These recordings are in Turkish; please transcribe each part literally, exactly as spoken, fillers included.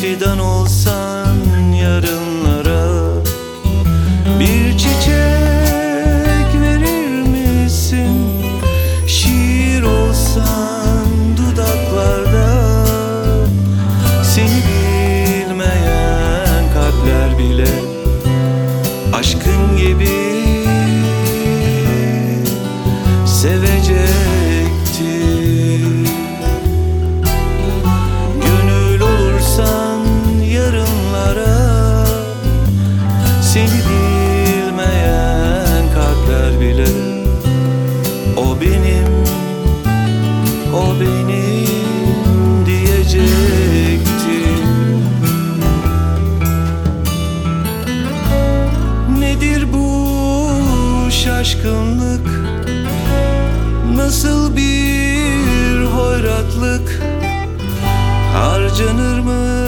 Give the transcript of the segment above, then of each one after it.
fidan olsan yarınlara, bir çiçek verir misin? Şiir olsan dudaklarda, seni bilmeyen kalpler bile aşkın gibi sevecekti. Gönül olursan yarınlara, seni bilmeyen kalpler bile o benim, o benim diyecekti. Nedir bu şaşkınlık? Nasıl bir hoyratlık? Harcanır mı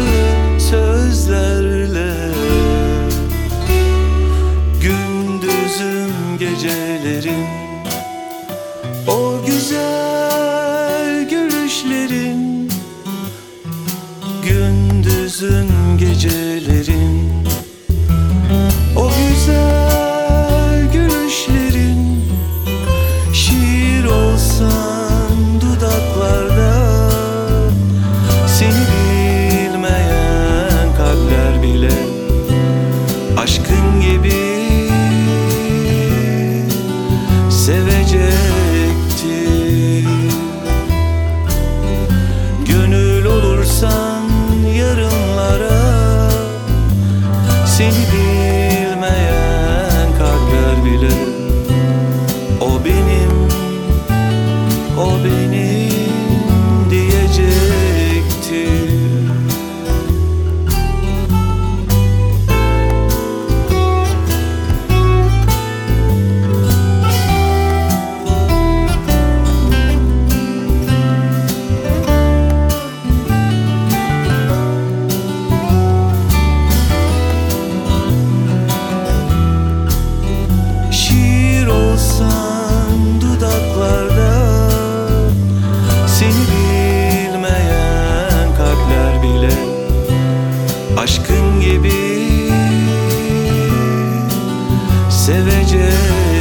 sözlerle? Gündüzüm gecelerin, o güzel gülüşlerin. Gündüzün gecelerin, o güzel gülüşlerin. Şiir olsan dudaklarda, seni bilmeyen kalpler bile aşkın gibi sevecekti. Gönül olursan yarınlara, seni bilmeyen kalpler bile o benim, o benim diyecekti. Şiir olsan dudaklarda, seni bilmeyen kalpler bile aşkın gibi sevecek.